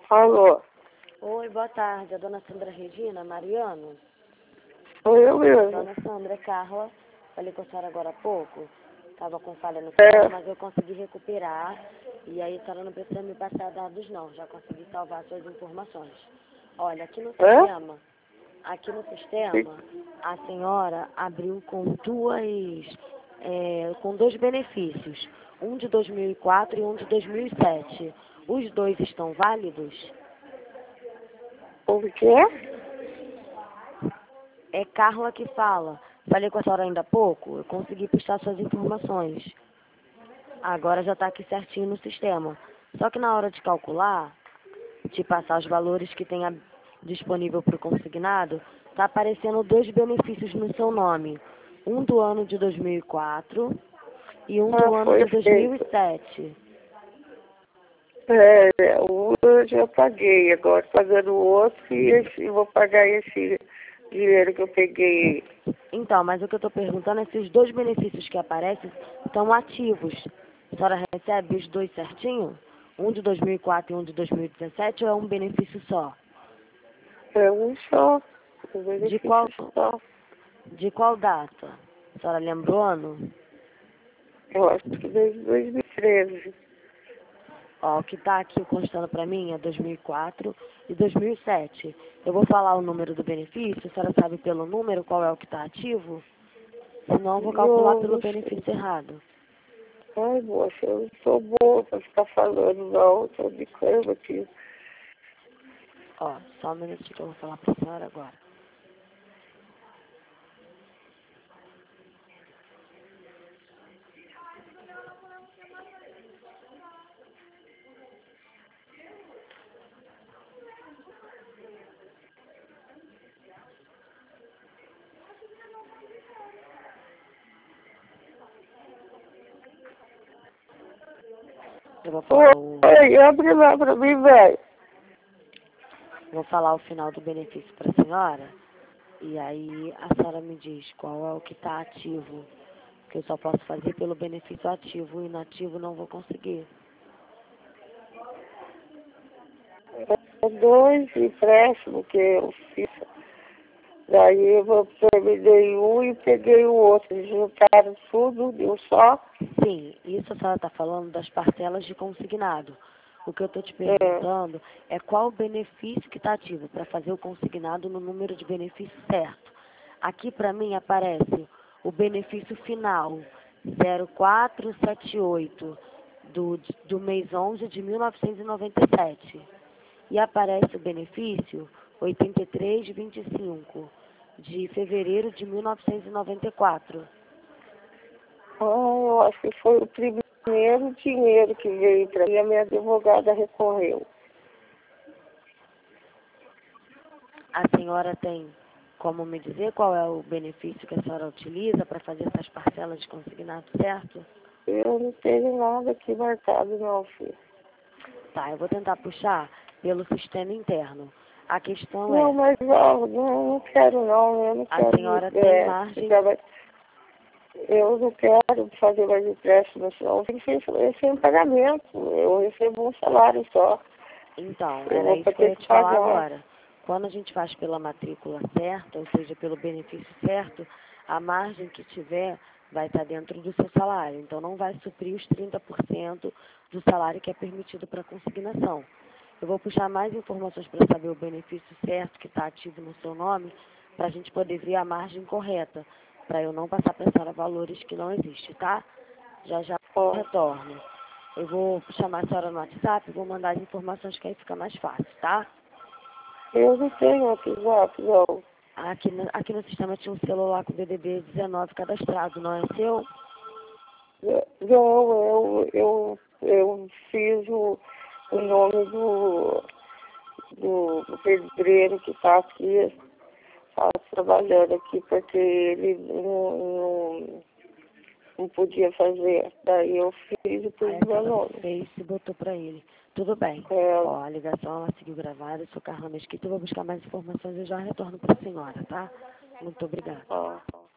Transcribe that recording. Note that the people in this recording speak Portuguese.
Alô? Oi, boa tarde. A dona Sandra Regina, Mariano? Sou eu mesmo. Dona Sandra, é Carla. Falei com a senhora agora há pouco. Estava com falha no sistema, mas eu consegui recuperar. E aí a senhora não precisa me passar dados não. Já consegui salvar suas informações. Olha, aqui no sistema, a senhora abriu com dois benefícios. Um de 2004 e um de 2007. Os dois estão válidos? O quê? É Carla que fala. Falei com a senhora ainda há pouco, eu consegui puxar suas informações. Agora já está aqui certinho no sistema. Só que na hora de calcular, de passar os valores que tem disponível para o consignado, está aparecendo dois benefícios no seu nome. Um do ano de 2004 e um do ano de 2007. O eu já paguei, agora pagando o outro e vou pagar esse dinheiro que eu peguei. Então, mas o que eu estou perguntando é se os dois benefícios que aparecem estão ativos. A senhora recebe os dois certinho? Um de 2004 e um de 2017 ou é um benefício só? É um só, um De benefício só. qual data? A senhora lembra o ano? Eu acho que desde 2013. Ó, o que está aqui constando para mim é 2004 e 2007. Eu vou falar o número do benefício, a senhora sabe pelo número qual é o que está ativo? Senão eu vou calcular pelo benefício errado. Ai, moça, eu não sou boa pra ficar falando, não. Tô de cama aqui. Ó, só um minutinho que eu vou falar para a senhora agora. Eu vou falar Abre lá pra mim, velho. vou falar o final do benefício para a senhora. E aí a senhora me diz qual é o que está ativo. Que eu só posso fazer pelo benefício ativo. O inativo não vou conseguir. Dois empréstimos que eu fiz. Daí eu terminei um e peguei o outro. Eles juntaram tudo de um só. Sim, isso a senhora está falando das parcelas de consignado. O que eu estou te perguntando é qual o benefício que está ativo para fazer o consignado no número de benefício certo. Aqui para mim aparece o benefício final 0478 do mês 11 de 1997. E aparece o benefício 8325 de fevereiro de 1994. Eu acho que foi o primeiro dinheiro que veio para mim. A minha advogada recorreu. A senhora tem como me dizer qual é o benefício que a senhora utiliza para fazer essas parcelas de consignado, certo? Eu não tenho nada aqui marcado, não, filho. Tá, eu vou tentar puxar pelo sistema interno. A questão Não, mas não quero, não. Eu não quero. A senhora tem margem... Eu não quero fazer mais empréstimos, não. Eu sem pagamento. Eu recebo um salário só. Então, era isso que eu ia te falar agora. Quando a gente faz pela matrícula certa, ou seja, pelo benefício certo, a margem que tiver vai estar dentro do seu salário. Então, não vai suprir os 30% do salário que é permitido para consignação. Eu vou puxar mais informações para saber o benefício certo que está ativo no seu nome, para a gente poder ver a margem correta, para eu não passar para a senhora valores que não existem, tá? Já eu retorno. Eu vou chamar a senhora no WhatsApp e vou mandar as informações que aí fica mais fácil, tá? Eu não tenho WhatsApp, não. Aqui no sistema tinha um celular com DDD 19 cadastrado, não é seu? Não, eu fiz o nome do pedreiro que está aqui, tá trabalhando aqui, porque ele não podia fazer. Daí eu fiz e pus meu nome. Fez e botou para ele. Tudo bem. Ó, a ligação ela seguiu gravada, eu sou Carla Mesquita, eu vou buscar mais informações e já retorno para a senhora, tá? Muito obrigada.